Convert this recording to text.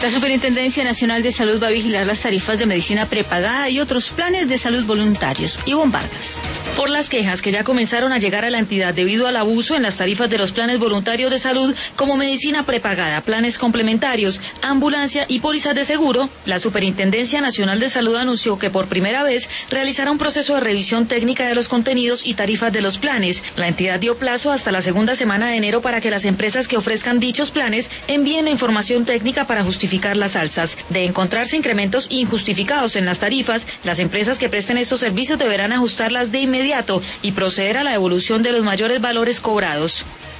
La Superintendencia Nacional de Salud va a vigilar las tarifas de medicina prepagada y otros planes de salud voluntarios. Ivonne Vargas. Por las quejas que ya comenzaron a llegar a la entidad debido al abuso en las tarifas de los planes voluntarios de salud, como medicina prepagada, planes complementarios, ambulancia y pólizas de seguro, la Superintendencia Nacional de Salud anunció que por primera vez realizará un proceso de revisión técnica de los contenidos y tarifas de los planes. La entidad dio plazo hasta la segunda semana de enero para que las empresas que ofrezcan dichos planes envíen la información técnica para justificar las alzas. De encontrarse incrementos injustificados en las tarifas, las empresas que presten estos servicios deberán ajustarlas de inmediato y proceder a la devolución de los mayores valores cobrados.